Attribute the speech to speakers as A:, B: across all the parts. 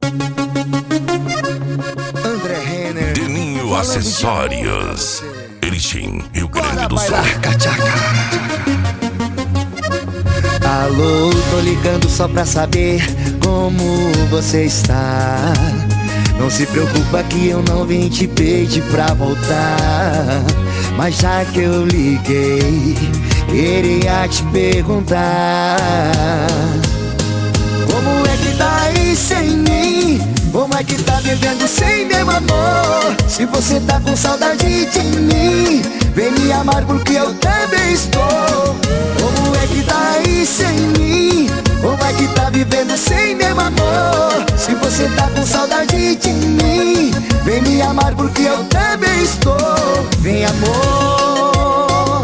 A: André Renner,
B: Deninho Acessórios, Erechim, Rio Grande do Sul.
A: Alô, tô ligando só pra saber como você está. Não se preocupa que eu não vim te pedir pra voltar, mas já que eu liguei, queria te perguntar: como é que tá aí sem mim? Como é que tá vivendo sem meu amor? Se você tá com saudade de mim, vem me amar porque eu também estou. Como é que tá aí sem mim? Como é que tá vivendo sem meu amor? Se você tá com saudade de mim, vem me amar porque eu também estou. Vem, amor.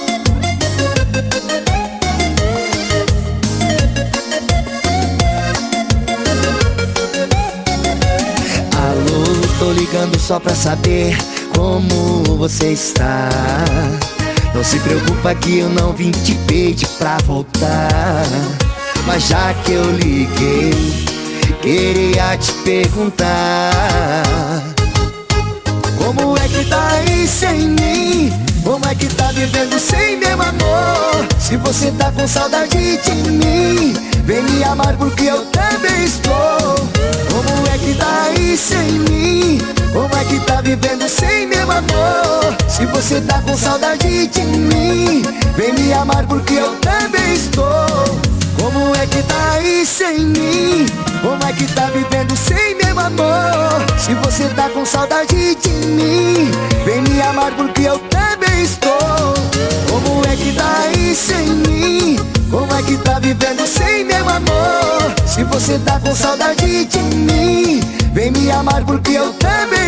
A: Alô, tô ligando só pra saber como você está. Não se preocupa que eu não vim te pedir pra voltar, mas já que eu liguei, queria te perguntar: como é que tá aí sem mim? Como é que tá vivendo sem meu amor? Se você tá com saudade de mim, vem me amar porque eu também estou. Como é que tá aí sem mim? Como é que tá vivendo sem meu amor? Se você tá com saudade de mim, vem me amar porque eu também estou. Como é que tá aí sem mim? Como é que tá vivendo sem meu amor? Se você tá com saudade de mim, vem me amar porque eu também estou. Como é que tá aí sem mim? Como é que tá vivendo sem meu amor? Se você tá com saudade de mim, vem me amar porque eu também